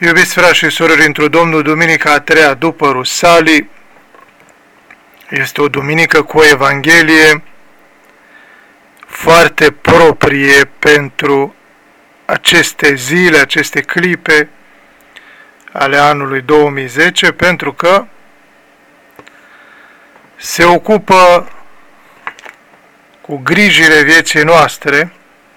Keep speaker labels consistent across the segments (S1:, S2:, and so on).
S1: Iubiți frați și surori într-o Domnul, duminica a treia după Rusalii este o duminică cu o Evanghelie foarte proprie pentru aceste zile, aceste clipe ale anului 2010, pentru că se ocupă cu grijile vieții noastre,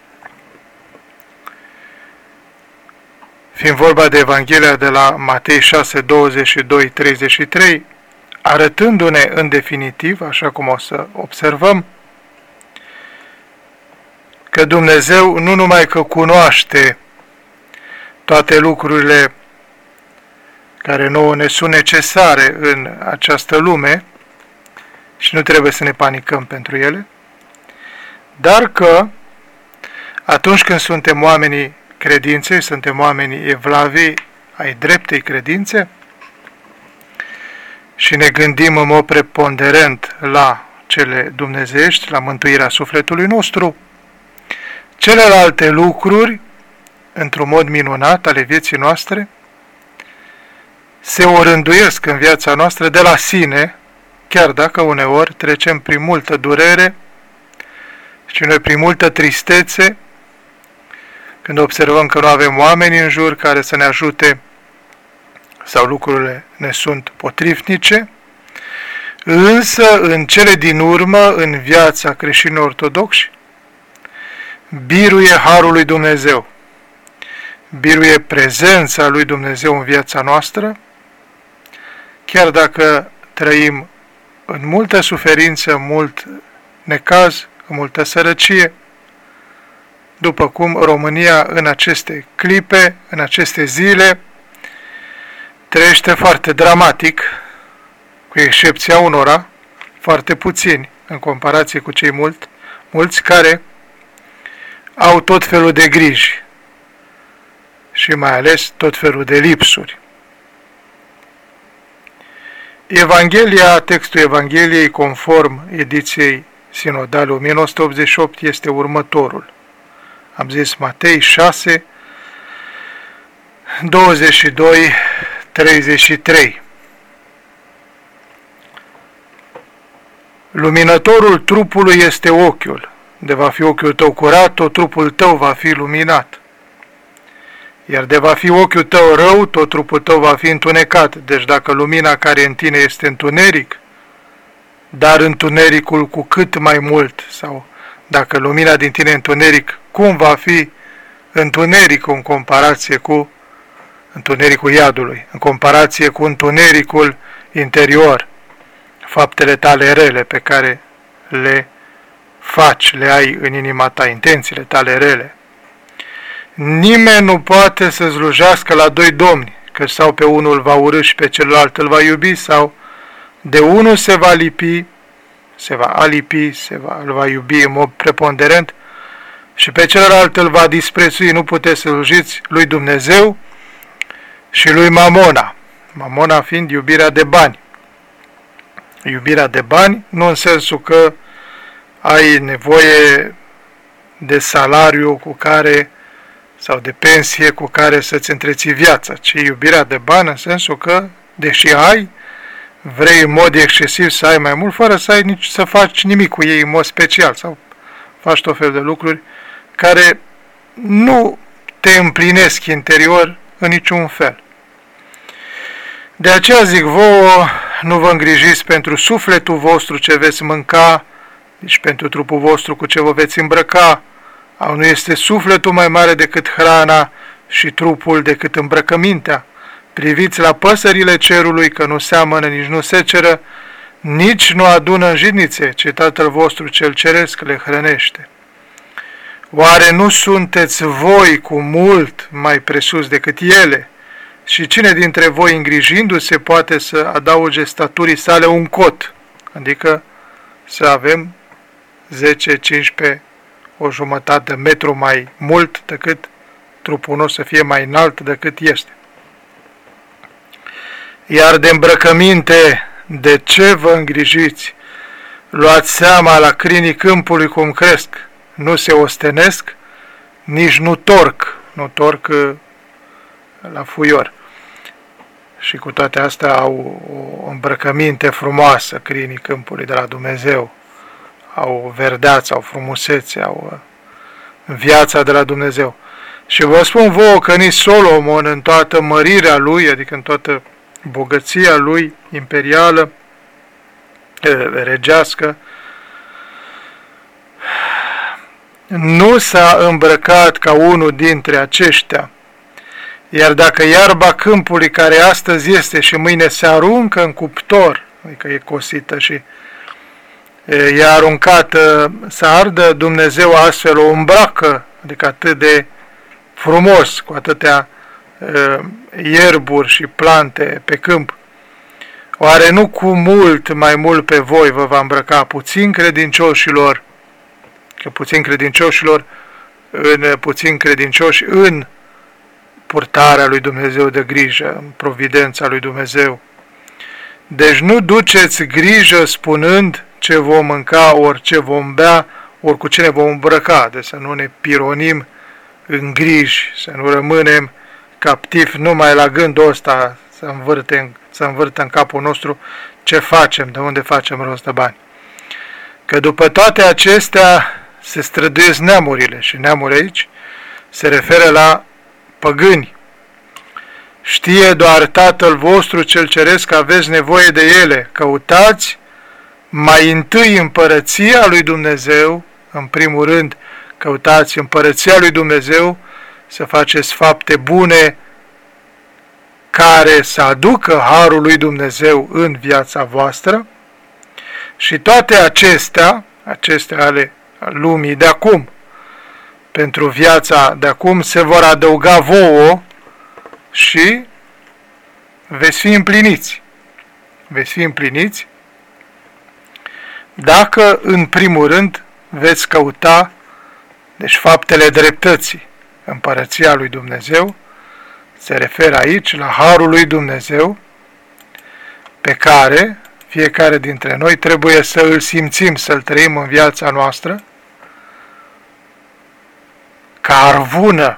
S1: fiind vorba de Evanghelia de la Matei 6, 22-33, arătându-ne în definitiv, așa cum o să observăm, că Dumnezeu nu numai că cunoaște toate lucrurile care nouă ne sunt necesare în această lume și nu trebuie să ne panicăm pentru ele, dar că atunci când suntem oamenii credinței, suntem oamenii evlavii ai dreptei credințe și ne gândim în mod preponderent la cele dumnezeiești, la mântuirea sufletului nostru, celelalte lucruri, într-un mod minunat ale vieții noastre, se orânduiesc în viața noastră de la sine, chiar dacă uneori trecem prin multă durere și noi prin multă tristețe, când observăm că nu avem oameni în jur care să ne ajute sau lucrurile ne sunt potrivnice, însă în cele din urmă, în viața creștinilor ortodoxi, biruie harul lui Dumnezeu, biruie prezența lui Dumnezeu în viața noastră, chiar dacă trăim în multă suferință, mult necaz, în multă sărăcie, după cum România în aceste clipe, în aceste zile, trăiește foarte dramatic, cu excepția unora, foarte puțini, în comparație cu cei mulți care au tot felul de griji și mai ales tot felul de lipsuri. Evanghelia, textul Evangheliei conform ediției sinodale 1988 este următorul. Am zis Matei 6, 22, 33. Luminătorul trupului este ochiul. De va fi ochiul tău curat, tot trupul tău va fi luminat. Iar de va fi ochiul tău rău, tot trupul tău va fi întunecat. Deci dacă lumina care în tine este întuneric, dar întunericul cu cât mai mult, sau dacă lumina din tine e întuneric, cum va fi întunericul în comparație cu întunericul iadului, în comparație cu întunericul interior, faptele tale rele pe care le faci, le ai în inima ta, intențiile tale rele. Nimeni nu poate să slujească la doi domni, că sau pe unul îl va urî și pe celălalt îl va iubi, sau de unul se va lipi, îl va iubi în mod preponderent și pe celălalt îl va disprețui. Nu puteți să slujiți lui Dumnezeu și lui Mamona. Mamona fiind iubirea de bani. Iubirea de bani nu în sensul că ai nevoie de salariu cu care sau de pensie cu care să-ți întreții viața, ci iubirea de bani în sensul că, deși ai, vrei în mod excesiv să ai mai mult, fără să faci nimic cu ei în mod special, sau faci tot fel de lucruri care nu te împlinesc interior în niciun fel. De aceea zic vouă, nu vă îngrijiți pentru sufletul vostru ce veți mânca, nici pentru trupul vostru cu ce vă veți îmbrăca. Au nu este sufletul mai mare decât hrana și trupul decât îmbrăcămintea. Priviți la păsările cerului, că nu seamănă, nici nu seceră, nici nu adună în jidnițe, ci Tatăl vostru cel ceresc le hrănește. Oare nu sunteți voi cu mult mai presus decât ele? Și cine dintre voi, îngrijindu-se, poate să adauge staturii sale un cot, adică să avem 10-15, o jumătate de metru mai mult decât trupul nostru, să fie mai înalt decât este. Iar de îmbrăcăminte, de ce vă îngrijiți? Luați seama la crinii câmpului cum cresc, nu se ostenesc, nici nu torc la fuior. Și cu toate astea au o îmbrăcăminte frumoasă, crinii câmpului de la Dumnezeu. Au verdeață, au frumusețe, au viața de la Dumnezeu. Și vă spun vouă că nici Solomon, în toată mărirea lui, adică în toată bogăția lui imperială, regească, nu s-a îmbrăcat ca unul dintre aceștia. Iar dacă iarba câmpului, care astăzi este și mâine se aruncă în cuptor, adică e cosită și e aruncată să ardă, Dumnezeu astfel o îmbracă, adică atât de frumos, cu atâtea ierburi și plante pe câmp. Oare nu cu mult mai mult pe voi vă va îmbrăca puțin credincioșilor, că puțin credincioși în purtarea lui Dumnezeu de grijă, în providența lui Dumnezeu. Deci nu duceți grijă spunând ce vom mânca, ori ce vom bea, ori cu ce ne vom îmbrăca, de să nu ne pironim în griji, să nu rămânem captivi numai la gândul ăsta să învârtă în capul nostru ce facem, de unde facem rost de bani. Că după toate acestea se străduiesc neamurile, și neamuri aici se referă la păgâni. Știe doar Tatăl vostru cel ceresc că aveți nevoie de ele. Căutați mai întâi împărăția lui Dumnezeu, în primul rând căutați împărăția lui Dumnezeu, să faceți fapte bune care să aducă harul lui Dumnezeu în viața voastră, și toate acestea ale lumii de acum, pentru viața de acum, se vor adăuga vouă și veți fi împliniți. Veți fi împliniți dacă, în primul rând, veți căuta, deci, faptele dreptății. Împărăția lui Dumnezeu se referă aici la harul lui Dumnezeu, pe care fiecare dintre noi trebuie să îl simțim, să-l trăim în viața noastră, ca arvună,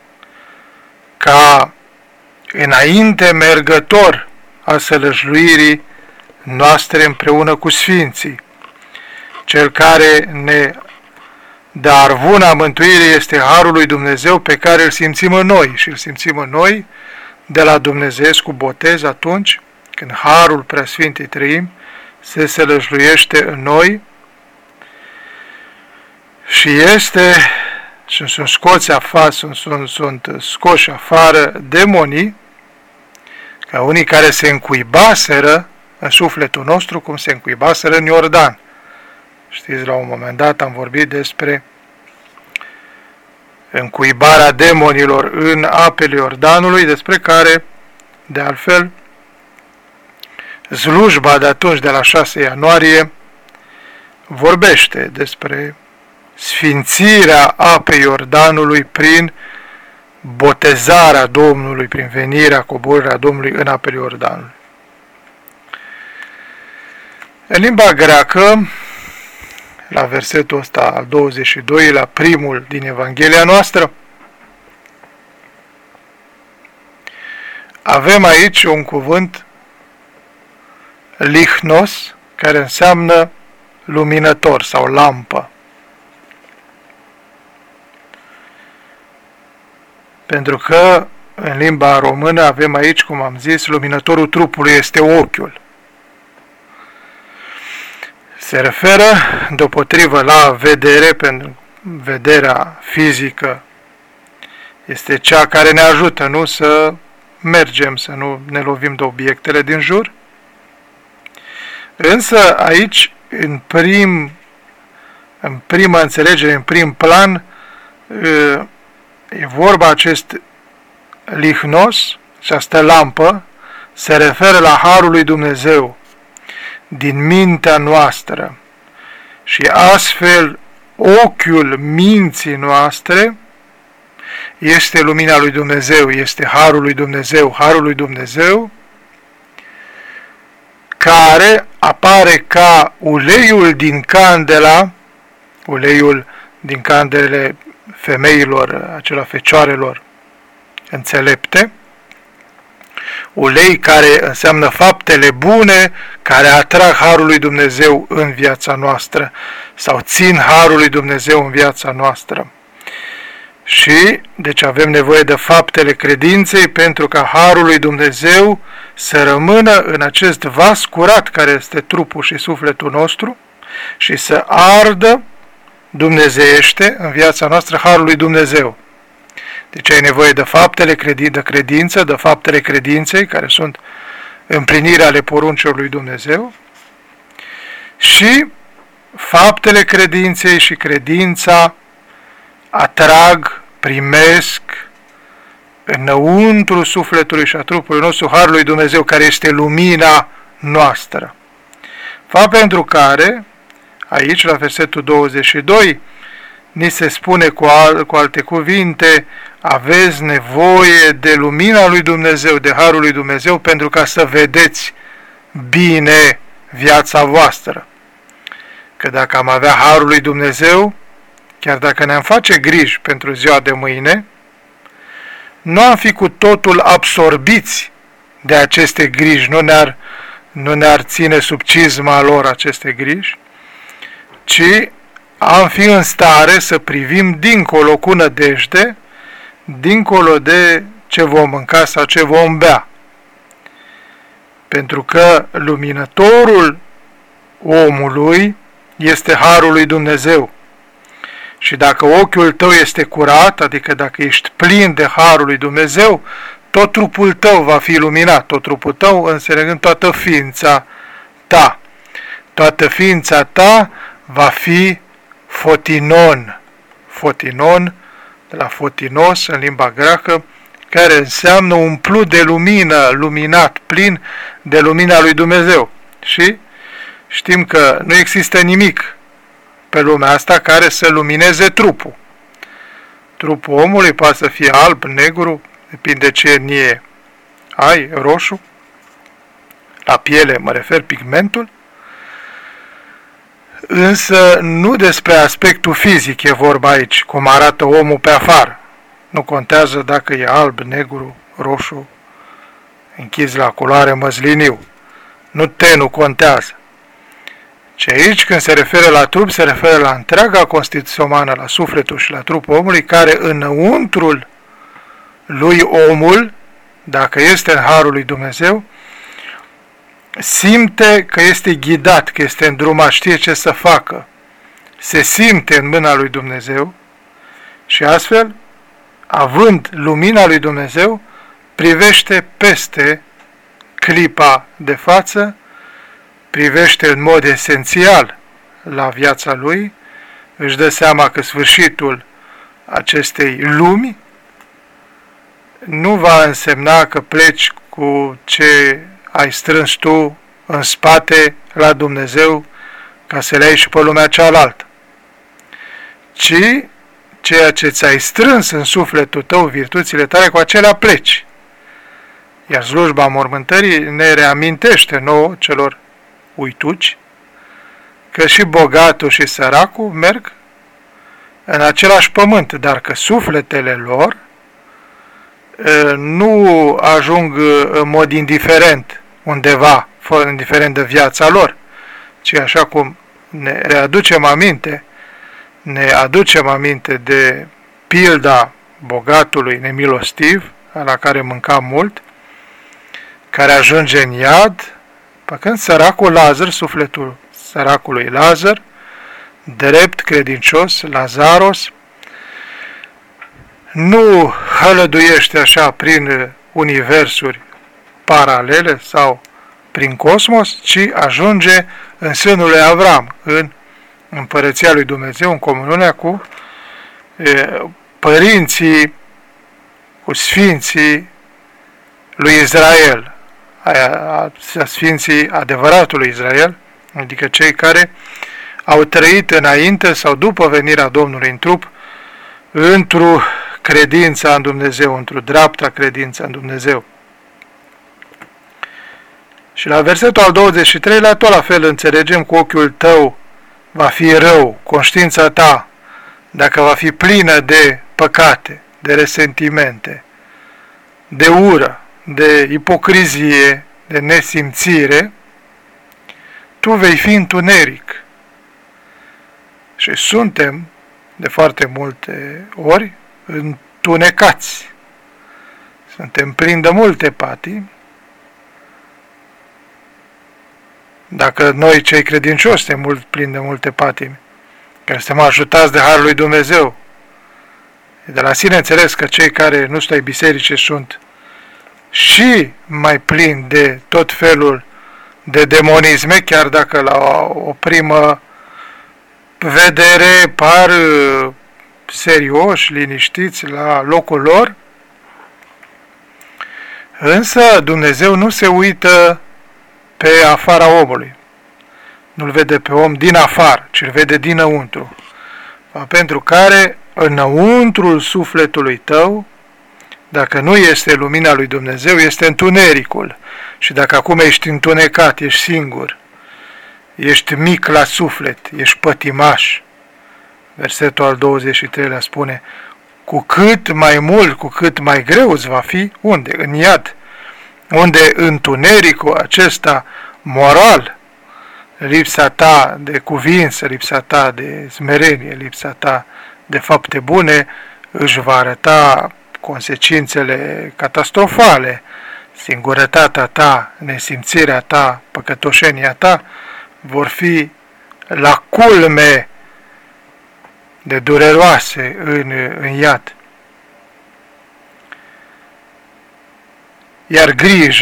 S1: ca înainte mergător a sălășluirii noastre împreună cu Sfinții. Cel care ne dă arvuna mântuirii este harul lui Dumnezeu, pe care îl simțim în noi, și îl simțim în noi de la Dumnezeu cu botez, atunci când harul Preasfintei Treimi se sălășluiește în noi și sunt scoți afară, sunt scoși afară demonii, ca unii care se încuibaseră în sufletul nostru, cum se încuibaseră în Iordan. Știți, la un moment dat am vorbit despre încuibarea demonilor în apele Iordanului, despre care, de altfel, slujba de atunci, de la 6 ianuarie, vorbește despre sfințirea apei Iordanului prin botezarea Domnului, prin venirea, coborârea Domnului în apele Iordanului. În limba greacă, la versetul ăsta al 22-lea, primul din Evanghelia noastră, avem aici un cuvânt lichnos, care înseamnă luminător sau lampă. Pentru că în limba română avem aici, cum am zis, luminătorul trupului este ochiul. Se referă deopotrivă la vedere, pentru vederea fizică este cea care ne ajută, nu să mergem, să nu ne lovim de obiectele din jur. Însă aici, în prima înțelegere, în prim plan, e vorba acest lichnos, această lampă, se referă la harul lui Dumnezeu din mintea noastră, și astfel ochiul minții noastre este lumina lui Dumnezeu, este harul lui Dumnezeu, care apare ca uleiul din candelele femeilor, acela fecioarelor înțelepte, ulei care înseamnă faptele bune, care atrag Harul lui Dumnezeu în viața noastră, sau țin Harul lui Dumnezeu în viața noastră. Și, deci avem nevoie de faptele credinței pentru ca Harul lui Dumnezeu să rămână în acest vas curat care este trupul și sufletul nostru și să ardă dumnezeiește în viața noastră Harul lui Dumnezeu. Deci ai nevoie de faptele de credință, de faptele credinței, care sunt împlinirea ale poruncilor lui Dumnezeu, și faptele credinței și credința atrag, primesc înăuntru sufletului și a trupului nostru Harul lui Dumnezeu, care este lumina noastră. Fapt pentru care, aici, la versetul 22, ni se spune cu alte cuvinte, aveți nevoie de lumina lui Dumnezeu, de Harul lui Dumnezeu, pentru ca să vedeți bine viața voastră. Că dacă am avea Harul lui Dumnezeu, chiar dacă ne-am face griji pentru ziua de mâine, nu am fi cu totul absorbiți de aceste griji, nu ne-ar ține sub cizma lor aceste griji, ci am fi în stare să privim dincolo cu nădejde, dincolo de ce vom mânca sau ce vom bea. Pentru că luminătorul omului este Harul lui Dumnezeu. Și dacă ochiul tău este curat, adică dacă ești plin de Harul lui Dumnezeu, tot trupul tău va fi luminat, tot trupul tău însemnând toată ființa ta. Toată ființa ta va fi fotinon. Fotinon, de la fotinos în limba greacă, care înseamnă umplut de lumină, luminat, plin de lumina lui Dumnezeu. Și știm că nu există nimic pe lumea asta care să lumineze trupul. Trupul omului poate să fie alb, negru, depinde ce etnie ai, roșu, la piele mă refer, pigmentul, însă nu despre aspectul fizic e vorba aici, cum arată omul pe afară. Nu contează dacă e alb, negru, roșu, închis la culoare măsliniu. Nu contează. Și aici, când se referă la trup, se referă la întreaga constituție umană, la sufletul și la trupul omului, care înăuntrul lui omul, dacă este în Harul lui Dumnezeu, simte că este ghidat, că este îndrumat, știe ce să facă, se simte în mâna lui Dumnezeu și astfel, având lumina lui Dumnezeu, privește peste clipa de față, privește în mod esențial la viața lui, își dă seama că sfârșitul acestei lumi nu va însemna că pleci cu ce ai strâns tu în spate la Dumnezeu ca să le ai și pe lumea cealaltă, ci ceea ce ți-ai strâns în sufletul tău, virtuțile tale, cu acelea pleci. Iar slujba mormântării ne reamintește nouă, celor uituci, că și bogatul și săracul merg în același pământ, dar că sufletele lor nu ajung în mod indiferent undeva, fără indiferent de viața lor, ci așa cum ne aducem aminte de pilda bogatului nemilostiv, la care mânca mult, care ajunge în iad, pe când săracul Lazar, sufletul săracului Lazar, drept, credincios, Lazaros, nu hălăduiește așa prin universuri paralele sau prin cosmos, ci ajunge în sânul lui Avram, în împărăția lui Dumnezeu, în comuniunea cu părinții, cu sfinții lui Israel, sfinții adevăratului Israel, adică cei care au trăit înainte sau după venirea Domnului în trup, într-o credința în Dumnezeu, într-o dreapta credință în Dumnezeu. Și la versetul al 23-lea, tot la fel înțelegem, cu ochiul tău va fi rău, conștiința ta, dacă va fi plină de păcate, de resentimente, de ură, de ipocrizie, de nesimțire, tu vei fi întuneric. Și suntem, de foarte multe ori, întunecați. Suntem plini de multe patii. Dacă noi, cei credincioși, suntem plini de multe patimi, care suntem ajutați de Harul lui Dumnezeu, de la sine înțeles că cei care nu stă ai biserice sunt și mai plini de tot felul de demonisme, chiar dacă la o primă vedere par serioși, liniștiți la locul lor, însă Dumnezeu nu se uită pe afara omului. Nu-l vede pe om din afară, ci îl vede dinăuntru. Pentru care înăuntrul sufletului tău, dacă nu este lumina lui Dumnezeu, este întunericul. Și dacă acum ești întunecat, ești singur, ești mic la suflet, ești pătimaș, versetul al 23-lea spune, cu cât mai mult, cu cât mai greu îți va fi, unde? În iad, unde întunericul acesta moral, lipsa ta de cuvință, lipsa ta de smerenie, lipsa ta de fapte bune, își va arăta consecințele catastrofale. Singurătatea ta, nesimțirea ta, păcătoșenia ta vor fi la culme de dureroase în iad. Iar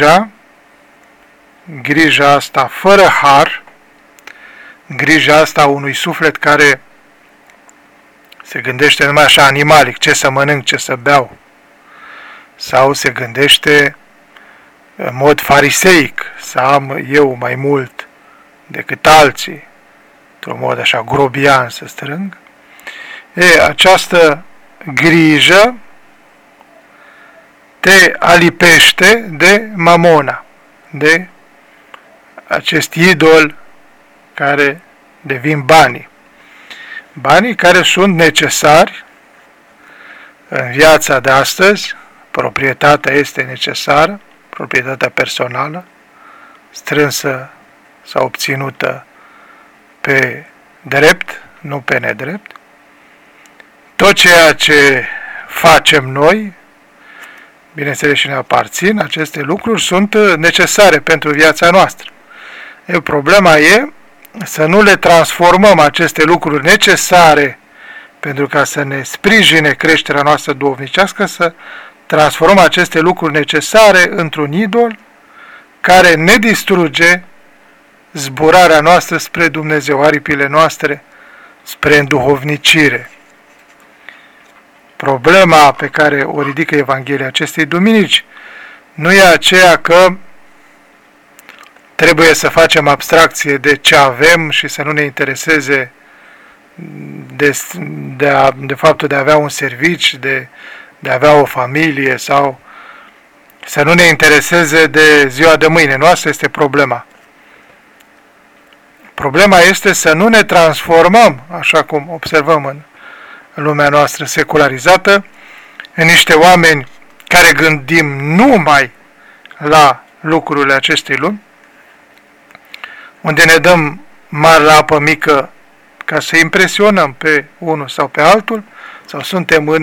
S1: grija asta fără har, grija asta unui suflet care se gândește numai așa animalic, ce să mănânc, ce să beau, sau se gândește în mod fariseic, să am eu mai mult decât alții, într-un mod așa grobian să strâng, această grijă te alipește de mamona, de acest idol care devin banii. Banii care sunt necesari în viața de astăzi, proprietatea este necesară, proprietatea personală, strânsă sau obținută pe drept, nu pe nedrept. Tot ceea ce facem noi, bineînțeles și ne aparțin, aceste lucruri sunt necesare pentru viața noastră. Problema e să nu le transformăm aceste lucruri necesare pentru ca să ne sprijine creșterea noastră duhovnicească, să transformăm aceste lucruri necesare într-un idol care ne distruge zburarea noastră spre Dumnezeu, aripile noastre spre înduhovnicire. Problema pe care o ridică Evanghelia acestei duminici nu e aceea că trebuie să facem abstracție de ce avem și să nu ne intereseze de faptul de a avea un serviciu, de a avea o familie sau să nu ne intereseze de ziua de mâine. Nu asta este problema. Problema este să nu ne transformăm, așa cum observăm în lumea noastră secularizată, în niște oameni care gândim numai la lucrurile acestei lumi, unde ne dăm mari la apă mică ca să impresionăm pe unul sau pe altul, sau suntem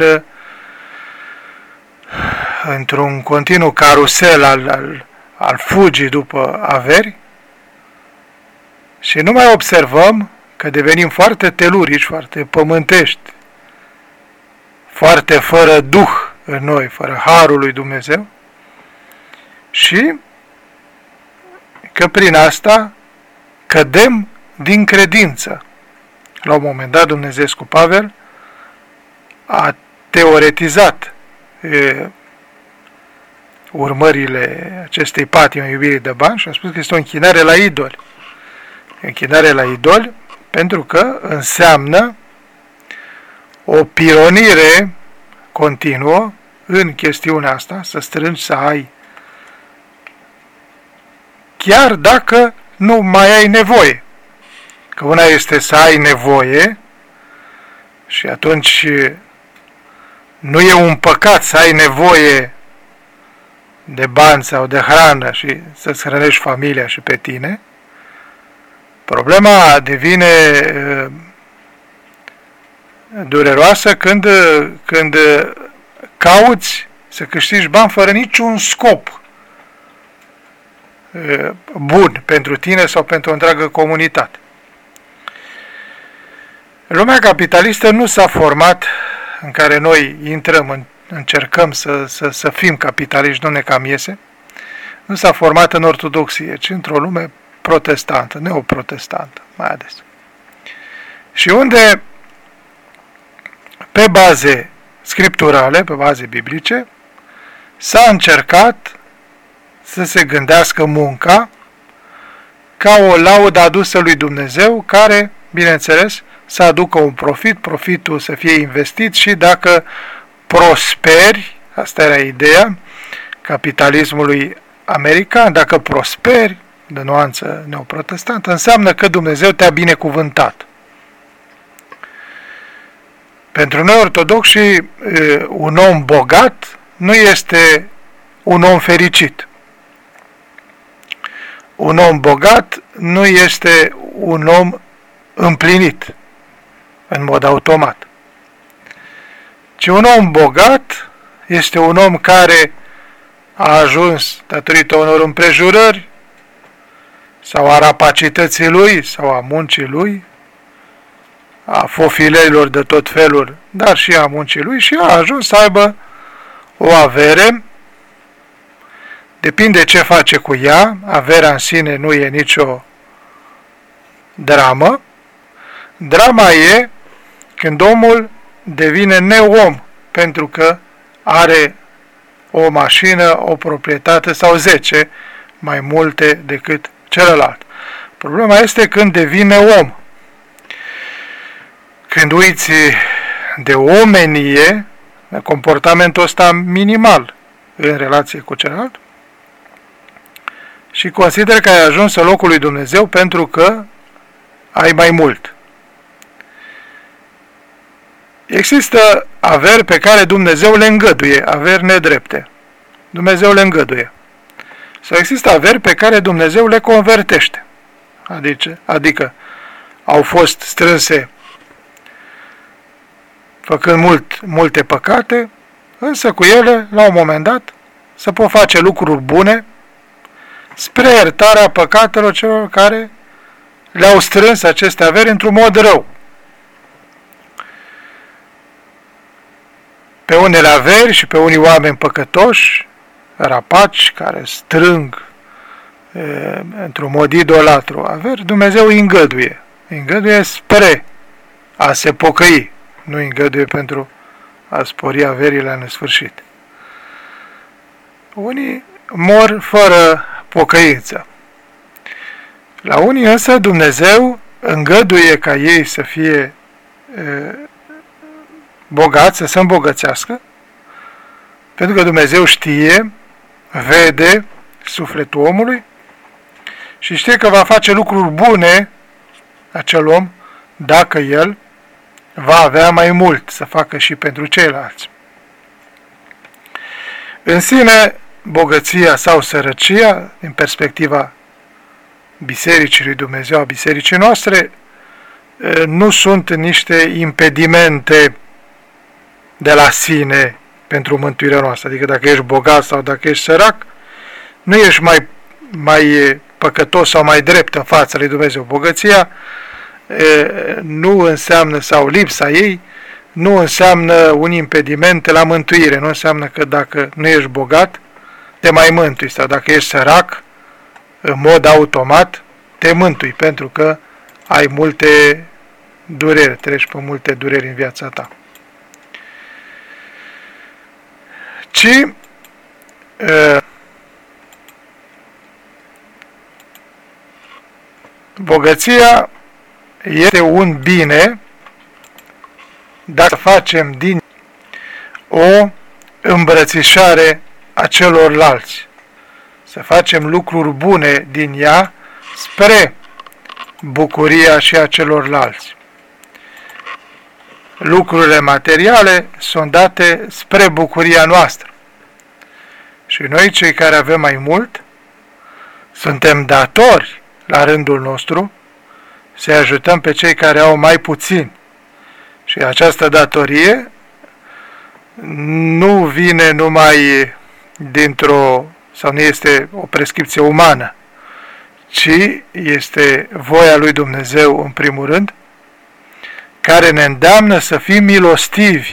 S1: într-un continuu carusel al fugii după averi și nu mai observăm că devenim foarte telurici, foarte pământești, foarte fără duh în noi, fără harul lui Dumnezeu și că prin asta cădem din credință. La un moment dat, Dumnezeescu Pavel a teoretizat urmările acestei patime iubirii de bani și a spus că este o închinare la idoli. Închinare la idoli pentru că înseamnă o pironire continuă în chestiunea asta, să strângi, să ai, chiar dacă nu mai ai nevoie. Că una este să ai nevoie și atunci nu e un păcat să ai nevoie de bani sau de hrană și să-ți hrănești familia și pe tine, problema devine dureroasă când cauți să câștigi bani fără niciun scop bun pentru tine sau pentru o întreagă comunitate. Lumea capitalistă nu s-a format, în care noi intrăm, încercăm să fim capitaliști, nu ne cam iese, nu s-a format în ortodoxie, ci într-o lume protestantă, neoprotestantă, mai ades. Și unde, pe baze scripturale, pe baze biblice, s-a încercat să se gândească munca ca o laudă adusă lui Dumnezeu, care, bineînțeles, să aducă un profit, profitul să fie investit și dacă prosperi, asta era ideea capitalismului american, dacă prosperi, de nuanță neoprotestantă, înseamnă că Dumnezeu te-a binecuvântat. Pentru noi ortodoxi, un om bogat nu este un om fericit. Un om bogat nu este un om împlinit în mod automat. Ci un om bogat este un om care a ajuns datorită unor împrejurări sau a rapacității lui sau a muncii lui, a fofilelor de tot felul, dar și a muncii lui, și a ajuns să aibă o avere. Depinde ce face cu ea, averea în sine nu e nicio dramă. Drama e când omul devine neom pentru că are o mașină, o proprietate sau 10 mai multe decât celălalt. Problema este când devine om. Când uiți de omenie, comportamentul ăsta minimal în relație cu celălalt, și consider că ai ajuns în locul lui Dumnezeu pentru că ai mai mult. Există averi pe care Dumnezeu le îngăduie, averi nedrepte. Dumnezeu le îngăduie. Sau există averi pe care Dumnezeu le convertește. Adică au fost strânse făcând multe păcate, însă cu ele, la un moment dat, se pot face lucruri bune spre iertarea păcatelor celor care le-au strâns aceste averi într-un mod rău. Pe unele averi și pe unii oameni păcătoși, rapaci, care strâng într-un mod idolatru averi, Dumnezeu îi îngăduie. Îi îngăduie spre a se pocăi, nu îi îngăduie pentru a spori averile în sfârșit. Unii mor fără pocăință. La unii însă Dumnezeu îngăduie ca ei să fie bogați, să se îmbogățească, pentru că Dumnezeu știe, vede sufletul omului și știe că va face lucruri bune acel om dacă el va avea mai mult să facă și pentru ceilalți. În sine, bogăția sau sărăcia, din perspectiva Bisericii lui Dumnezeu, a bisericii noastre, nu sunt niște impedimente de la sine pentru mântuirea noastră. Adică dacă ești bogat sau dacă ești sărac, nu ești mai păcătos sau mai drept în fața lui Dumnezeu. Bogăția nu înseamnă, sau lipsa ei, nu înseamnă un impediment la mântuire. Nu înseamnă că dacă nu ești bogat, te mai mântui. Sau dacă ești sărac, în mod automat, te mântui, pentru că ai multe dureri, treci pe multe dureri în viața ta. Ci bogăția este un bine dacă facem din o îmbrățișare a celorlalți. Să facem lucruri bune din ea spre bucuria și a celorlalți. Lucrurile materiale sunt date spre bucuria noastră. Și noi, cei care avem mai mult, suntem datori, la rândul nostru, să ajutăm pe cei care au mai puțin. Și această datorie nu vine numai sau nu este o prescripție umană, ci este voia lui Dumnezeu în primul rând, care ne îndeamnă să fim milostivi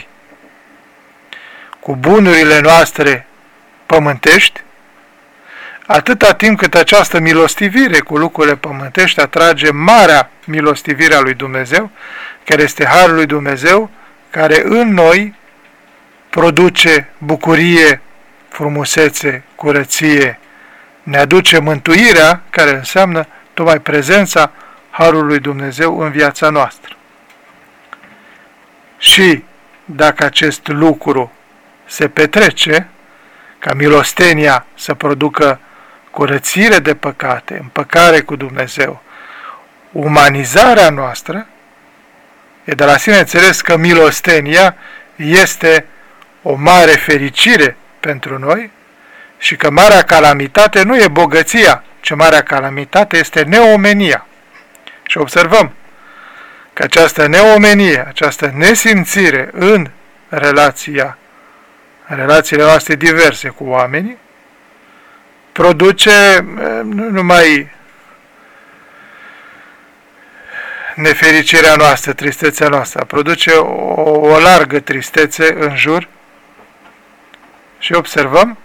S1: cu bunurile noastre pământești, atâta timp cât această milostivire cu lucrurile pământești atrage marea milostivire a lui Dumnezeu, care este harul lui Dumnezeu, care în noi produce bucurie, frumusețe, curăție, ne aduce mântuirea, care înseamnă tocmai prezența harului lui Dumnezeu în viața noastră. Și dacă acest lucru se petrece, ca milostenia să producă curățire de păcate, împăcare cu Dumnezeu, umanizarea noastră, e de la sine înțeles că milostenia este o mare fericire pentru noi și că marea calamitate nu e bogăția, ci marea calamitate este neomenia. Și observăm că această neomenie, această nesimțire în relațiile noastre diverse cu oamenii, produce nu numai nefericirea noastră, tristețea noastră, produce o largă tristețe în jur și observăm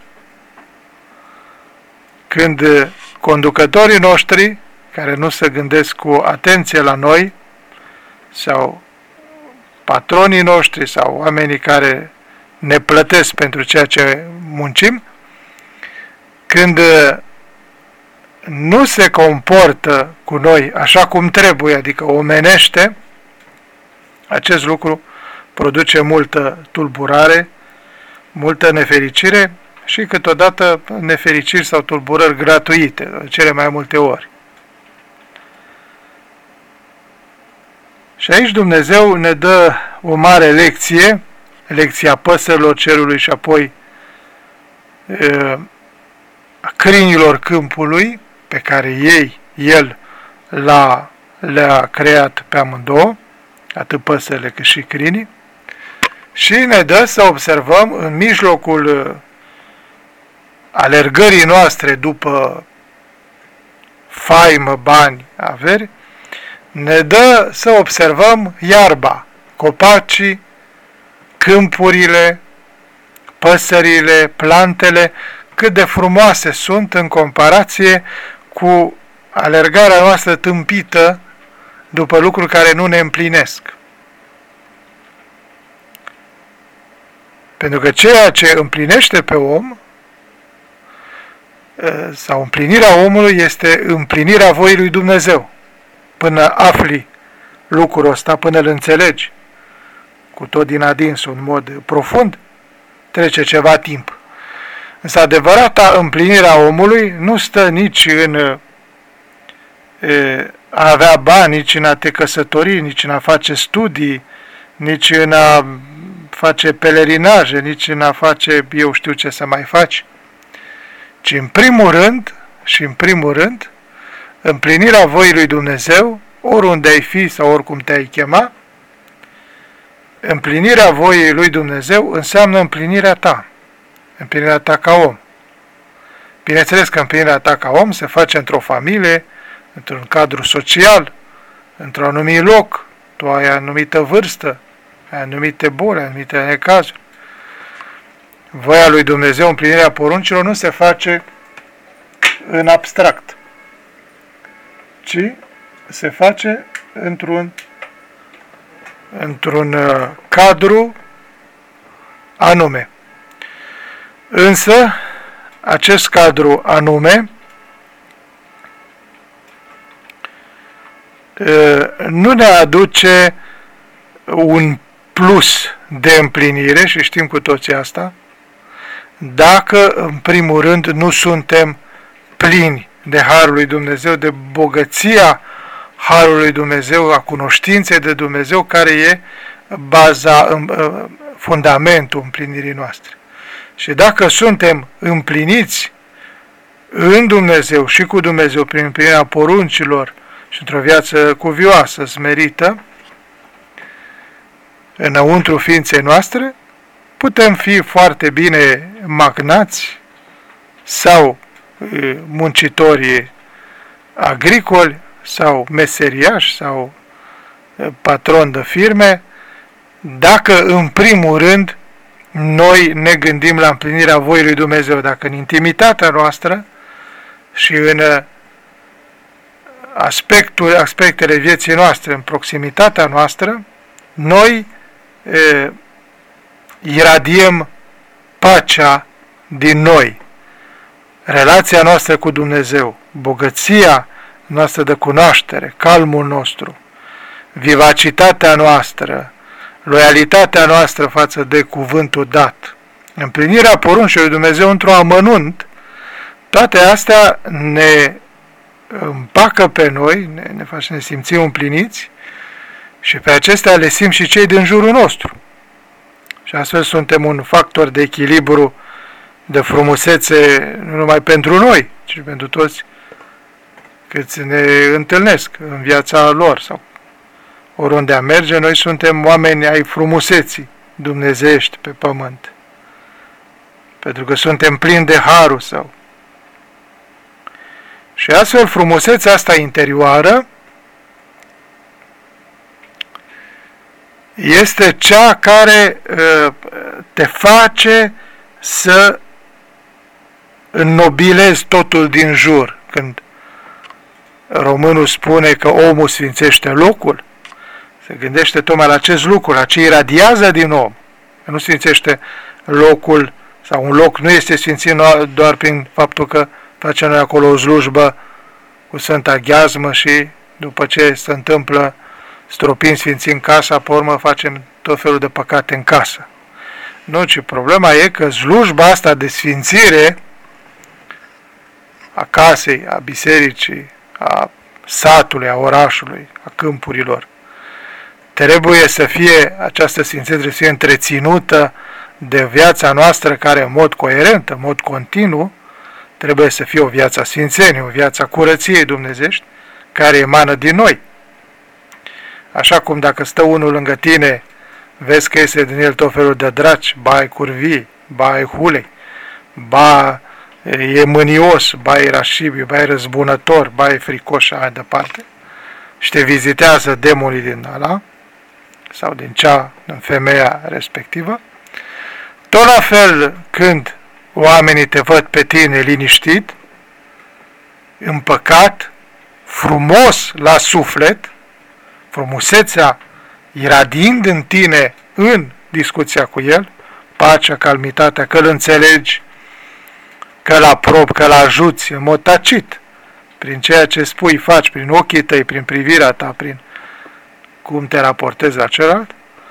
S1: când conducătorii noștri, care nu se gândesc cu atenție la noi, sau patronii noștri, sau oamenii care ne plătesc pentru ceea ce muncim, când nu se comportă cu noi așa cum trebuie, adică omenește, acest lucru produce multă tulburare, multă nefericire și câteodată nefericiri sau tulburări gratuite, de cele mai multe ori. Și aici Dumnezeu ne dă o mare lecție, lecția păsărilor cerului și apoi a câinilor câmpului, pe care El le-a creat pe amândouă, atât păsările cât și câinii, și ne dă să observăm în mijlocul alergării noastre după faimă, bani, averi, ne dă să observăm iarba, copacii, câmpurile, păsările, plantele, cât de frumoase sunt în comparație cu alergarea noastră tâmpită după lucruri care nu ne împlinesc. Pentru că ceea ce împlinește pe om, sau împlinirea omului, este împlinirea voii lui Dumnezeu. Până afli lucrul ăsta, până îl înțelegi cu tot din adinsul, în mod profund, trece ceva timp. Însă adevărata împlinirea omului nu stă nici în a avea bani, nici în a te căsători, nici în a face studii, nici în a face pelerinaje, nici în a face eu știu ce să mai faci, ci în primul rând, împlinirea voii lui Dumnezeu, oriunde ai fi sau oricum te-ai chema, împlinirea voii lui Dumnezeu înseamnă împlinirea ta ca om. Bineînțeles că împlinirea ta ca om se face într-o familie, într-un cadru social, într-un anumit loc, tu ai anumită vârstă, ai anumite boli, ai anumite necazuri. Voia lui Dumnezeu, împlinirea poruncilor, nu se face în abstract, ci se face într-un cadru anume. Însă, acest cadru anume nu ne aduce un plus de împlinire, și știm cu toții asta, dacă, în primul rând, nu suntem plini de Harul lui Dumnezeu, de bogăția Harului lui Dumnezeu, a cunoștinței de Dumnezeu, care e baza, fundamentul împlinirii noastre. Și dacă suntem împliniți în Dumnezeu și cu Dumnezeu prin împlinirea poruncilor și într-o viață cuvioasă, smerită, înăuntru ființei noastre, putem fi foarte bine magnați sau muncitori agricoli sau meseriași sau patron de firme, dacă în primul rând noi ne gândim la împlinirea voii lui Dumnezeu, dacă în intimitatea noastră și în aspectele vieții noastre, în proximitatea noastră, noi iradiem pacea din noi, relația noastră cu Dumnezeu, bogăția noastră de cunoaștere, calmul nostru, vivacitatea noastră, loialitatea noastră față de cuvântul dat, împlinirea poruncilor lui Dumnezeu într-un amănunt, toate astea ne împacă pe noi, ne face să ne simțim împliniți și pe acestea le simt și cei din jurul nostru. Și astfel suntem un factor de echilibru, de frumusețe, nu numai pentru noi, ci pentru toți câți ne întâlnesc în viața lor sau oriunde merge, noi suntem oameni ai frumuseții dumnezeiești pe pământ, pentru că suntem plini de harul Său. Și astfel frumusețea asta interioară este cea care te face să înnobilezi totul din jur. Când românul spune că omul sfințește locul, se gândește tocmai la acest lucru, la ce iradiază din om. Nu sfințește locul, sau un loc nu este sfințit doar prin faptul că facem noi acolo o slujbă cu Sfânta Gheazmă și după ce se întâmplă stropim, sfințim casa, pe urmă facem tot felul de păcate în casă. Nu, ci problema e că slujba asta de sfințire a casei, a bisericii, a satului, a orașului, a câmpurilor, trebuie să fie, această sfințire trebuie să fie întreținută de viața noastră care în mod coerent, în mod continuu, trebuie să fie o viață a sfințeniei, o viață a curăției dumnezești, care emană din noi. Așa cum dacă stă unul lângă tine, vezi că este din el tot felul de draci, ba e curvii, ba e hulei, ba e mânios, ba e rașibiu, ba e răzbunător, ba e fricoș și mai departe, și te vizitează demonii din ăla, sau din femeia respectivă, tot la fel când oamenii te văd pe tine liniștit, împăcat, frumos la suflet, frumusețea iradiind în tine în discuția cu el, pacea, calmitatea, că îl înțelegi, că îl aprobi, că îl ajuți în mod tacit, prin ceea ce spui, faci, prin ochii tăi, prin privirea ta, prin cum te raportezi la celălalt,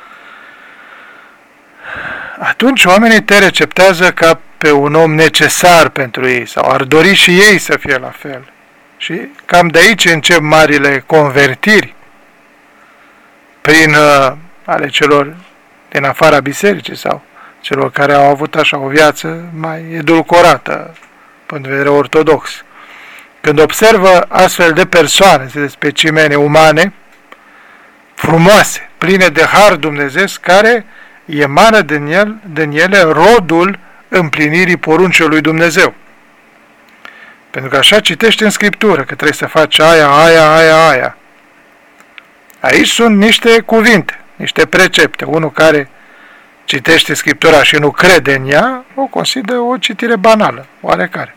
S1: atunci oamenii te receptează ca pe un om necesar pentru ei, sau ar dori și ei să fie la fel. Și cam de aici încep marile convertiri prin ale celor din afara bisericii sau celor care au avut așa o viață mai edulcorată, până de vedere ortodox. Când observă astfel de persoane, de specimene umane, frumoase, pline de har dumnezeesc, care emană din ele rodul împlinirii poruncilor lui Dumnezeu. Pentru că așa citește în Scriptură, că trebuie să faci aia. Aici sunt niște cuvinte, niște precepte. Unul care citește Scriptura și nu crede în ea, o consideră o citire banală, oarecare.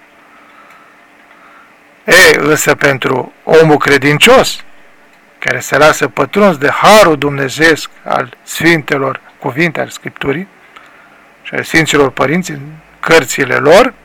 S1: Însă pentru omul credincios, care se lasă pătruns de harul dumnezeesc al sfintelor cuvinte ale Scripturii și ale Sfinților Părinți în cărțile lor,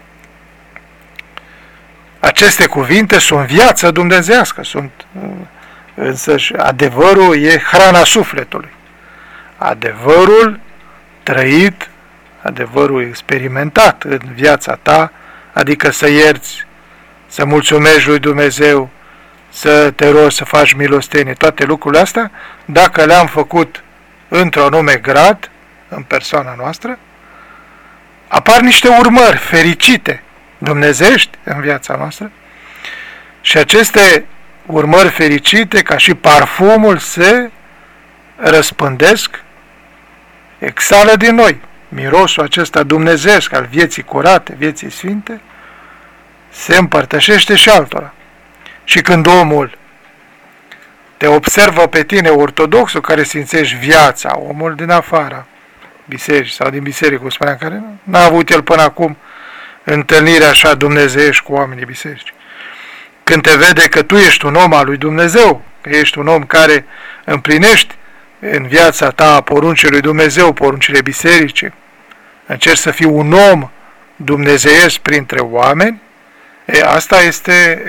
S1: aceste cuvinte sunt viața dumnezească, sunt însăși adevărul e hrana sufletului. Adevărul trăit, adevărul experimentat în viața ta, adică să ierți, să mulțumești lui Dumnezeu, să te rogi, să faci milostenie, toate lucrurile astea, dacă le-am făcut într-un anume grad, în persoana noastră, apar niște urmări fericite dumnezeiești în viața noastră și aceste urmări fericite, ca și parfumul, se răspândesc, exhală din noi. Mirosul acesta dumnezeiesc al vieții curate, vieții sfinte, se împărtășește și altora. Și când omul te observă pe tine, ortodoxul, care sfințești viața, omul din afara bisericii sau din biserică, cum spuneam, care n-a avut el până acum întâlnire așa dumnezeiești cu oamenii bisericii. Când te vede că tu ești un om al lui Dumnezeu, că ești un om care împlinești în viața ta poruncile lui Dumnezeu, poruncile bisericii, încerci să fii un om dumnezeiesc printre oameni, asta este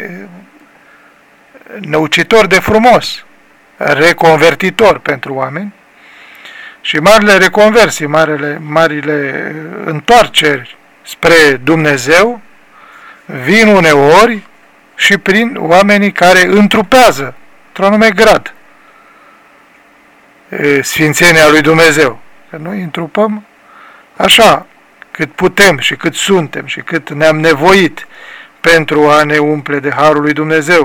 S1: năucitor de frumos, reconvertitor pentru oameni și marile reconversii, marile întoarceri spre Dumnezeu vin uneori și prin oamenii care întrupează într-un anume grad sfințenia lui Dumnezeu. Că noi întrupăm așa cât putem și cât suntem și cât ne-am nevoit pentru a ne umple de harul lui Dumnezeu.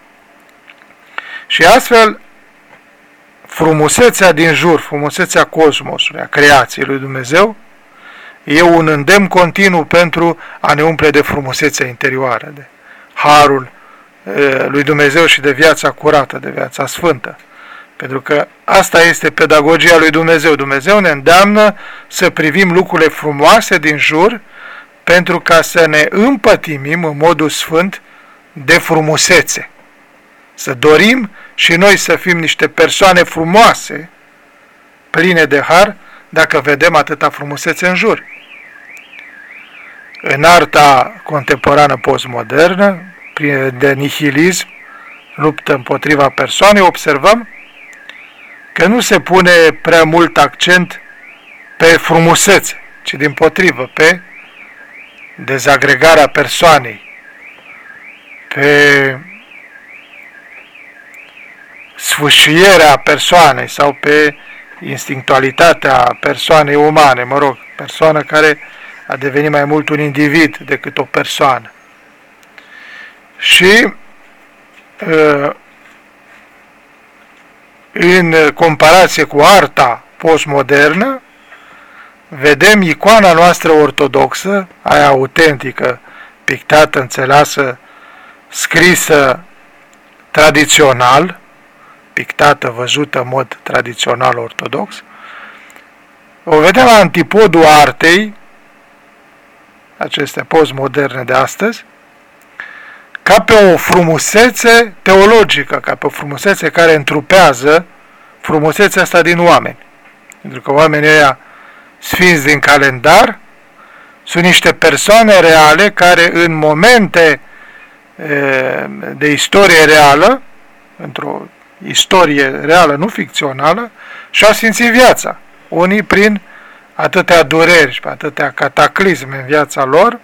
S1: Și astfel frumusețea din jur, frumusețea cosmosului, a creației lui Dumnezeu, e un îndemn continuu pentru a ne umple de frumusețea interioară, de harul lui Dumnezeu și de viața curată, de viața sfântă. Pentru că asta este pedagogia lui Dumnezeu. Dumnezeu ne îndeamnă să privim lucrurile frumoase din jur pentru ca să ne împătimim în modul sfânt de frumusețe. Să dorim și noi să fim niște persoane frumoase, pline de har, dacă vedem atâta frumusețe în jur. În arta contemporană postmodernă, de nihilism, luptă împotriva persoanei, observăm că nu se pune prea mult accent pe frumusețe, ci dimpotrivă pe dezagregarea persoanei, pe sfâșierea persoanei sau pe instinctualitatea persoanei umane, persoană care a devenit mai mult un individ decât o persoană. Și în comparație cu arta postmodernă, vedem icoana noastră ortodoxă, aia autentică, pictată, înțeleasă, scrisă tradițional, pictată, văzută în mod tradițional ortodox, o vedem la antipodul artei, acestea postmoderne de astăzi, ca pe o frumusețe teologică, ca pe o frumusețe care întrupează frumusețea asta din oameni. Pentru că oamenii ăia sfinți din calendar sunt niște persoane reale care în momente de istorie reală, într-o istorie reală, nu ficțională, și-au sfințit viața. Unii prin atâtea dureri și atâtea cataclisme în viața lor,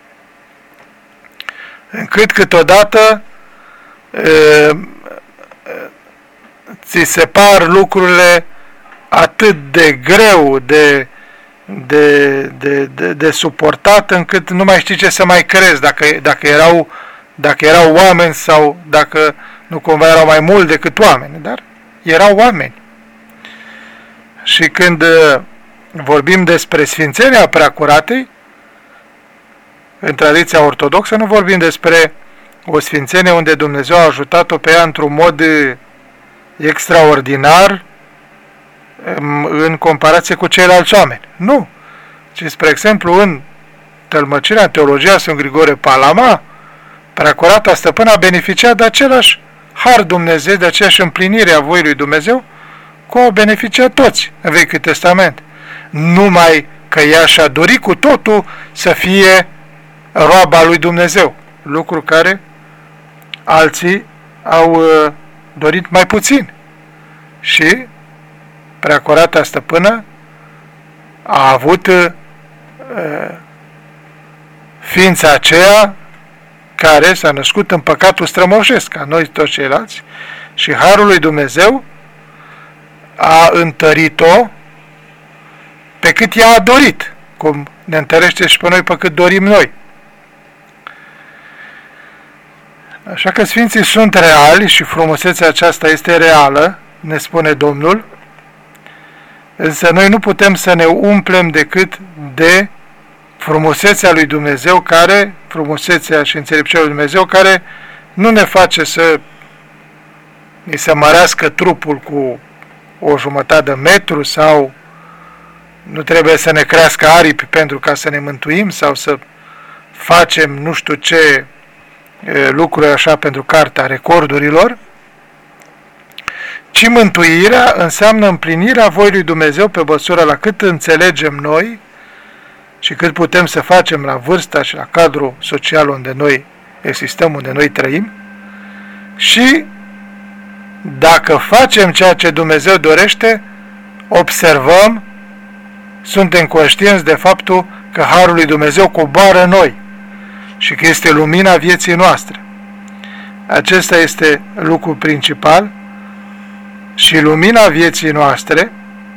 S1: încât câteodată ți se par lucrurile atât de greu de suportat, încât nu mai știi ce să mai crezi, dacă erau oameni sau dacă nu cumva erau mai mult decât oameni, dar erau oameni. Și când vorbim despre sfințenia preacuratei, în tradiția ortodoxă nu vorbim despre o sfințenie unde Dumnezeu a ajutat-o pe ea într-un mod extraordinar în comparație cu ceilalți oameni. Nu. Ci, spre exemplu, în tălmăcirea teologia Sfânt Grigore Palama, preacurata stăpână a beneficiat de același har Dumnezeu, de aceeași împlinire a voii lui Dumnezeu, cum au beneficiat toți în Vechiul Testament. Numai că ea și-a dorit cu totul să fie roaba lui Dumnezeu, lucru care alții au dorit mai puțin. Și preacurata stăpână a avut ființa aceea care s-a născut în păcatul strămoșesc, ca noi toți ceilalți, și harul lui Dumnezeu a întărit-o pe cât ea a dorit, cum ne întărește și pe noi pe cât dorim noi. Așa că Sfinții sunt reali și frumusețea aceasta este reală, ne spune Domnul, însă noi nu putem să ne umplem decât de frumusețea lui Dumnezeu, frumusețea și înțelepciunea lui Dumnezeu, care nu ne face să ni se mărească trupul cu o jumătate de metru sau nu trebuie să ne crească aripi pentru ca să ne mântuim sau să facem nu știu ce lucruri așa pentru cartea recordurilor, ci mântuirea înseamnă împlinirea voii lui Dumnezeu pe măsură la cât înțelegem noi și cât putem să facem la vârsta și la cadrul social unde noi existăm, unde noi trăim, și dacă facem ceea ce Dumnezeu dorește, observăm, suntem conștienți de faptul că Harul lui Dumnezeu coboară în noi și că este lumina vieții noastre. Acesta este lucrul principal și lumina vieții noastre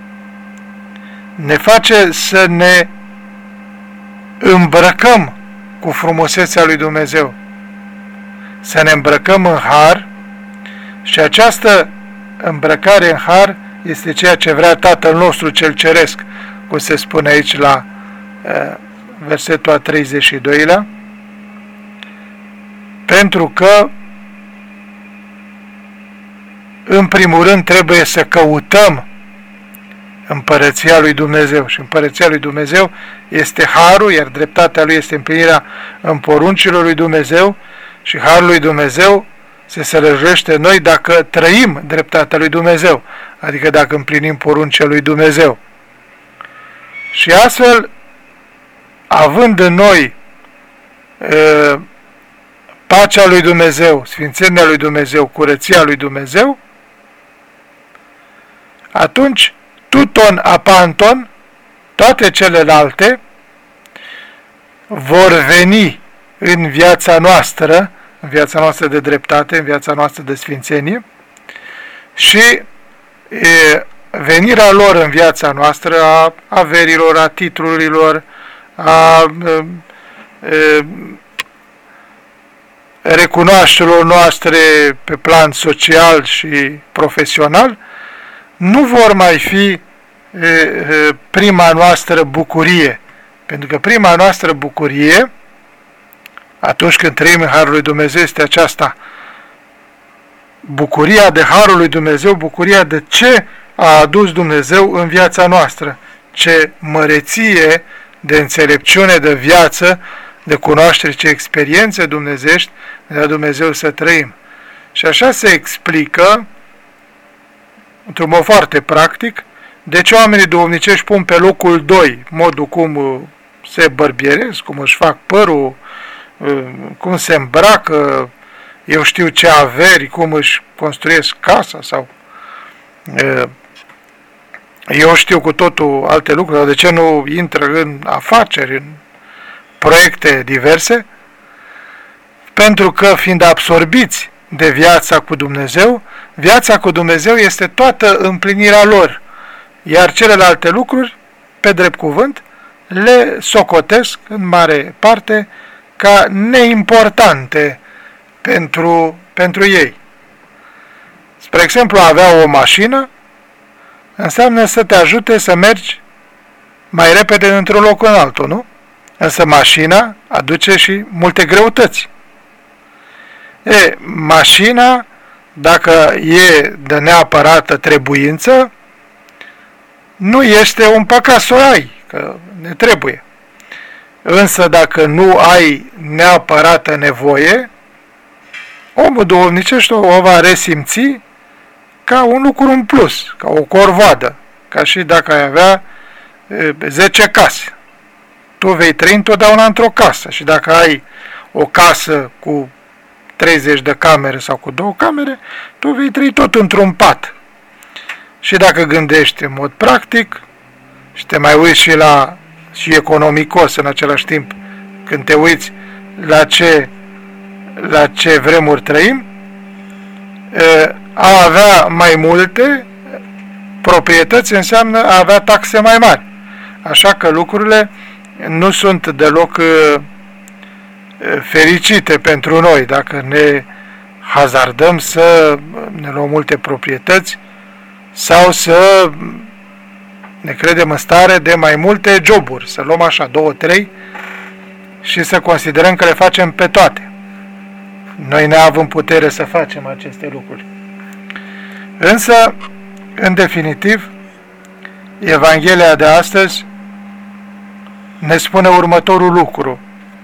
S1: ne face să ne îmbrăcăm cu frumusețea lui Dumnezeu, să ne îmbrăcăm în har și această îmbrăcare în har este ceea ce vrea Tatăl nostru cel Ceresc, cum se spune aici la versetul a 32-lea, pentru că în primul rând trebuie să căutăm împărăția lui Dumnezeu și împărăția lui Dumnezeu este harul, iar dreptatea lui este împlinirea în poruncilor lui Dumnezeu și harul lui Dumnezeu se sălăjește în noi dacă trăim dreptatea lui Dumnezeu, adică dacă împlinim poruncile lui Dumnezeu. Și astfel, având în noi pacea lui Dumnezeu, sfințenia lui Dumnezeu, curăția lui Dumnezeu, atunci tuton apanton, toate celelalte vor veni în viața noastră de dreptate, în viața noastră de sfințenie și venirea lor în viața noastră a averilor, a titlurilor, a recunoașterilor noastre pe plan social și profesional, nu vor mai fi prima noastră bucurie, pentru că prima noastră bucurie, atunci când trăim în Harul lui Dumnezeu, este aceasta: bucuria de Harul lui Dumnezeu, bucuria de ce a adus Dumnezeu în viața noastră, ce măreție de înțelepciune, de viață, de cunoaștere, ce experiențe dumnezeiești de la Dumnezeu să trăim. Și așa se explică, într-un mod foarte practic, de ce oamenii duhovnicești pun pe locul 2 modul cum se bărbieresc, cum își fac părul, cum se îmbracă, eu știu ce averi, cum își construiesc casa sau eu știu cu totul alte lucruri, de ce nu intră în afaceri, în proiecte diverse? Pentru că, fiind absorbiți de viața cu Dumnezeu, viața cu Dumnezeu este toată împlinirea lor, iar celelalte lucruri, pe drept cuvânt, le socotesc în mare parte ca neimportante pentru ei. Spre exemplu, a avea o mașină înseamnă să te ajute să mergi mai repede într-un loc în altul, nu? Însă mașina aduce și multe greutăți. Mașina, dacă e de neapărată trebuință, nu este un păcat să o ai, că ne trebuie. Însă dacă nu ai neapărată nevoie, omul duhovnicesc o va resimți ca un lucru în plus, ca o corvoadă, ca și dacă ai avea 10 case. Tu vei trăi întotdeauna într-o casă și dacă ai o casă cu 30 de camere sau cu 2 camere, tu vei trăi tot într-un pat. Și dacă gândești în mod practic și te mai uiți și economicos în același timp, când te uiți la ce vremuri trăim, a avea mai multe proprietăți înseamnă a avea taxe mai mari. Așa că lucrurile nu sunt deloc fericite pentru noi dacă ne hazardăm să ne luăm multe proprietăți sau să ne credem în stare de mai multe joburi, să luăm așa 2-3 și să considerăm că le facem pe toate. Noi ne avem putere să facem aceste lucruri. Însă, în definitiv, Evanghelia de astăzi ne spune următorul lucru,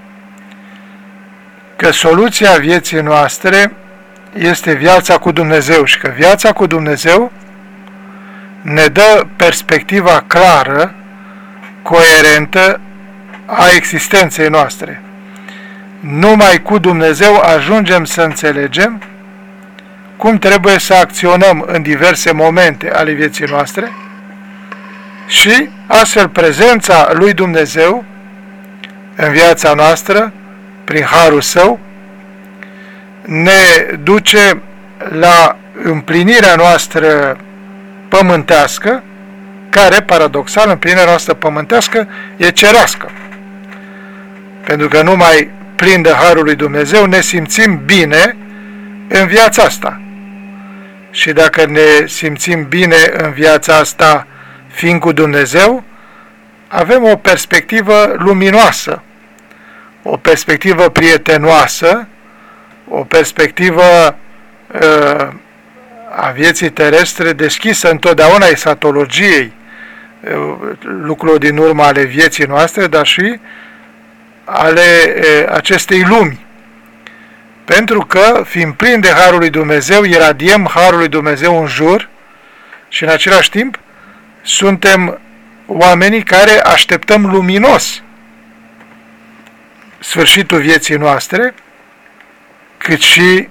S1: că soluția vieții noastre este viața cu Dumnezeu și că viața cu Dumnezeu ne dă perspectiva clară, coerentă a existenței noastre. Numai cu Dumnezeu ajungem să înțelegem cum trebuie să acționăm în diverse momente ale vieții noastre și astfel prezența lui Dumnezeu în viața noastră, prin harul Său, ne duce la împlinirea noastră pământească, care, paradoxal, împlinirea noastră pământească e cerească. Pentru că numai plin de harul lui Dumnezeu ne simțim bine în viața asta. Și dacă ne simțim bine în viața asta fiind cu Dumnezeu, avem o perspectivă luminoasă, o perspectivă prietenoasă, o perspectivă a vieții terestre deschisă întotdeauna esatologiei, lucrurilor din urmă ale vieții noastre, dar și ale acestei lumi. Pentru că, fiind plini de harul lui Dumnezeu, iradiem harul lui Dumnezeu în jur și în același timp suntem oamenii care așteptăm luminos sfârșitul vieții noastre, cât și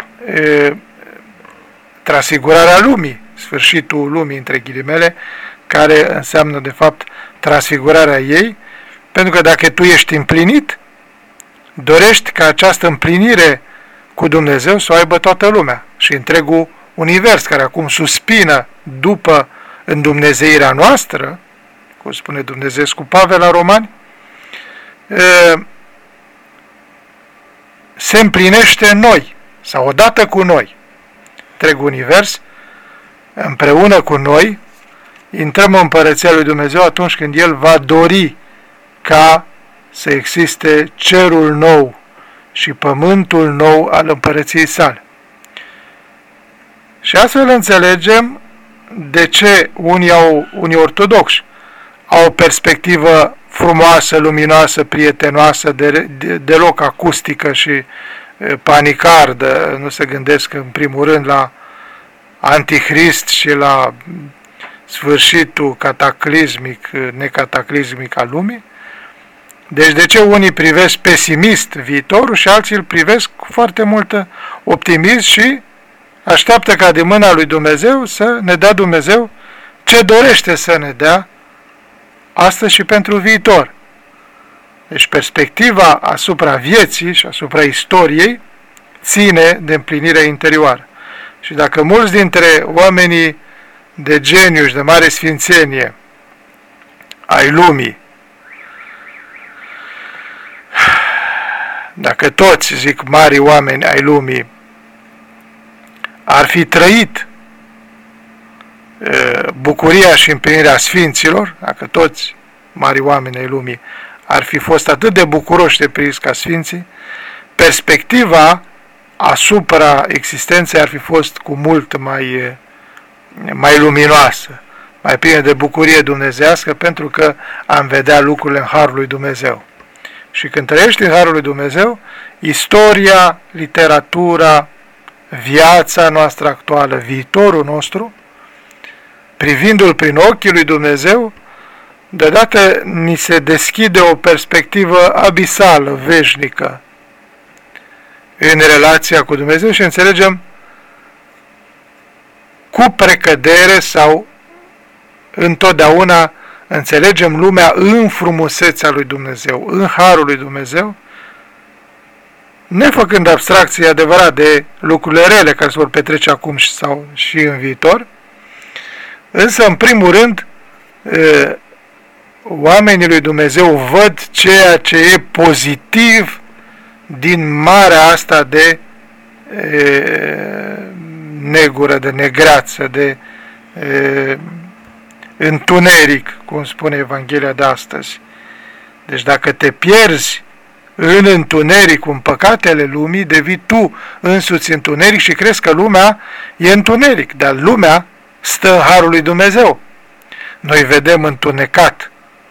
S1: transfigurarea lumii, sfârșitul lumii, între ghilimele, care înseamnă, de fapt, transfigurarea ei, pentru că dacă tu ești împlinit, dorești ca această împlinire cu Dumnezeu să o aibă toată lumea și întregul univers, care acum suspină după îndumnezeirea noastră, cum spune Dumnezeescu Pavel la Romani, se împlinește în noi, sau odată cu noi. Întregul univers, împreună cu noi, intrăm în Împărăția lui Dumnezeu atunci când El va dori ca să existe cerul nou și pământul nou al Împărăției Sale. Și astfel înțelegem de ce unii ortodoxi au o perspectivă frumoasă, luminoasă, prietenoasă, deloc acustică și panicardă. Nu se gândesc în primul rând la Antichrist și la sfârșitul cataclismic, necataclismic al lumii. Deci de ce unii privesc pesimist viitorul și alții îl privesc cu foarte mult optimism și așteaptă ca din mâna lui Dumnezeu să ne dea Dumnezeu ce dorește să ne dea astăzi și pentru viitor. Deci perspectiva asupra vieții și asupra istoriei ține de împlinirea interioară. Și dacă mulți dintre oamenii de geniu și de mare sfințenie ai lumii, dacă toți, zic, mari oameni ai lumii, ar fi trăit bucuria și împlinirea sfinților, dacă toți mari oameni ai lumii ar fi fost atât de bucuroși de prins ca sfinții, perspectiva asupra existenței ar fi fost cu mult mai luminoasă, mai plină de bucurie dumnezească, pentru că am vedea lucrurile în harul lui Dumnezeu. Și când trăiești în harul lui Dumnezeu, istoria, literatura, viața noastră actuală, viitorul nostru, privindu-l prin ochii lui Dumnezeu, deodată ni se deschide o perspectivă abisală, veșnică, în relația cu Dumnezeu și înțelegem cu precădere sau întotdeauna înțelegem lumea în frumusețea lui Dumnezeu, în harul lui Dumnezeu, nefăcând abstracție adevărat de lucrurile rele care se vor petrece acum sau și în viitor, însă, în primul rând, oamenii lui Dumnezeu văd ceea ce e pozitiv din marea asta de negură, de negreață, de întuneric, cum spune Evanghelia de astăzi. Deci dacă te pierzi în întuneric, în păcatele lumii, devii tu însuți întuneric și crezi că lumea e întuneric, dar lumea stă în harul lui Dumnezeu. Noi vedem întunecat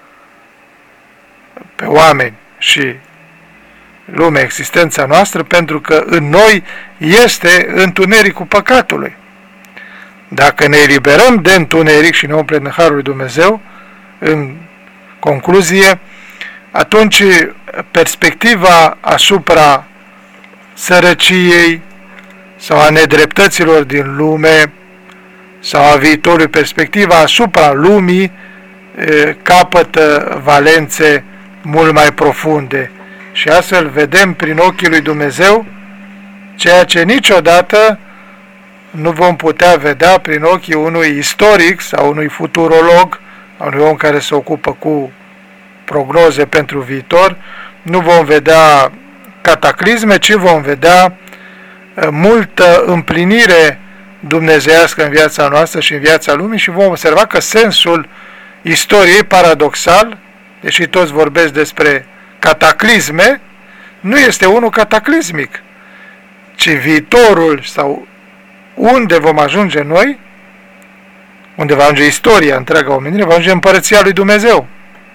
S1: pe oameni și lumea, existența noastră, pentru că în noi este întunericul păcatului. Dacă ne eliberăm de întuneric și ne umplem în harul lui Dumnezeu, în concluzie, atunci perspectiva asupra sărăciei sau a nedreptăților din lume sau a viitorului, perspectiva asupra lumii capătă valențe mult mai profunde și astfel vedem prin ochii lui Dumnezeu ceea ce niciodată nu vom putea vedea prin ochii unui istoric sau unui futurolog, a unui om care se ocupă cu prognoze pentru viitor. Nu vom vedea cataclisme, ci vom vedea multă împlinire dumnezeiască în viața noastră și în viața lumii și vom observa că sensul istoriei, paradoxal, deși toți vorbesc despre cataclisme, nu este unul cataclismic, ci viitorul sau unde vom ajunge noi, unde va ajunge istoria, întreaga omenire, va ajunge împărăția lui Dumnezeu.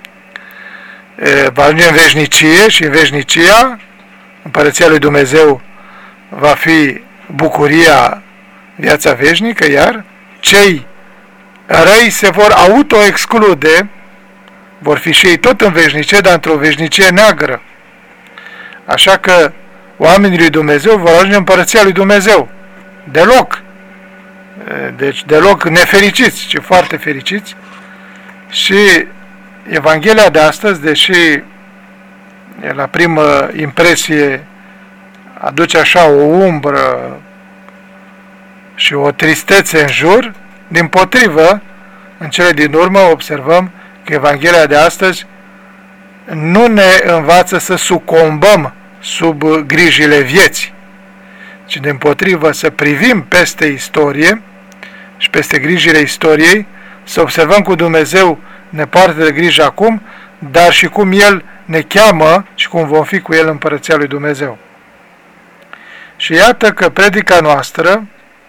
S1: Va ajunge în veșnicie și în veșnicia împărăția lui Dumnezeu va fi bucuria, viața veșnică, iar cei răi se vor autoexclude, vor fi și ei tot în veșnicie, dar într-o veșnicie neagră. Așa că oamenii lui Dumnezeu vor ajunge în împărăția lui Dumnezeu. Deloc. Deci deloc nefericiți, ci foarte fericiți. Și Evanghelia de astăzi, deși la primă impresie aduce așa o umbră și o tristețe în jur, dimpotrivă, în cele din urmă observăm că Evanghelia de astăzi nu ne învață să sucombăm sub grijile vieții, ci dimpotrivă să privim peste istorie și peste grijile istoriei, să observăm cum Dumnezeu ne poartă de grijă acum, dar și cum El ne cheamă și cum vom fi cu El în împărăția lui Dumnezeu. Și iată că predica noastră,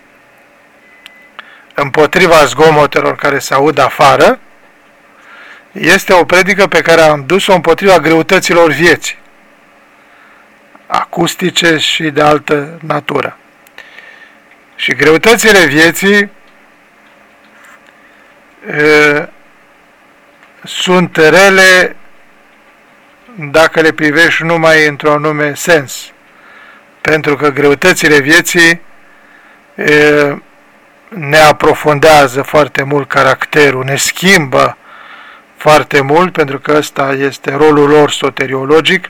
S1: împotriva zgomotelor care se aud afară, este o predică pe care am dus-o împotriva greutăților vieții, acustice și de altă natură. Și greutățile vieții sunt rele dacă le privești numai într-un anume sens, pentru că greutățile vieții ne aprofundează foarte mult caracterul, ne schimbă foarte mult, pentru că ăsta este rolul lor soteriologic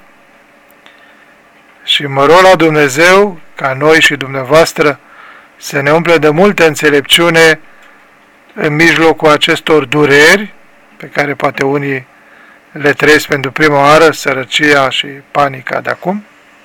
S1: și mă rog la Dumnezeu ca noi și dumneavoastră să ne umple de multă înțelepciune în mijlocul acestor dureri pe care poate unii le trăiesc pentru prima oară, sărăcia și panica de acum,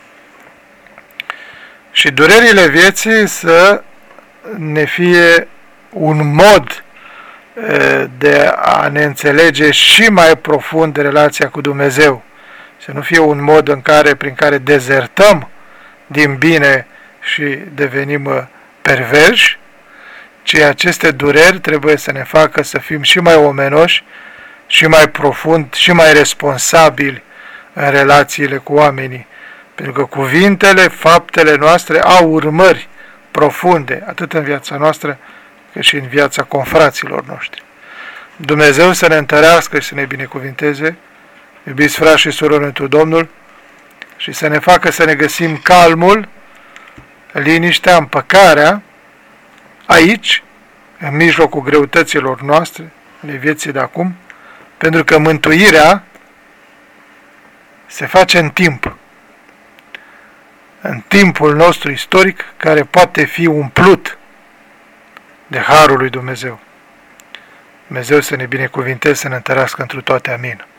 S1: și durerile vieții să ne fie un mod de a ne înțelege și mai profund relația cu Dumnezeu, să nu fie un mod prin care dezertăm din bine și devenim perverși, ci aceste dureri trebuie să ne facă să fim și mai omenoși, și mai profund, și mai responsabili în relațiile cu oamenii, pentru că cuvintele, faptele noastre au urmări profunde, atât în viața noastră, cât și în viața confraților noștri. Dumnezeu să ne întărească și să ne binecuvinteze, iubiți frați și surori întru Domnul, și să ne facă să ne găsim calmul, liniștea, împăcarea, aici, în mijlocul greutăților noastre, ale vieții de acum, pentru că mântuirea se face în timp, în timpul nostru istoric, care poate fi umplut de harul lui Dumnezeu. Dumnezeu să ne binecuvinteze, să ne întărească întru toate. Amin.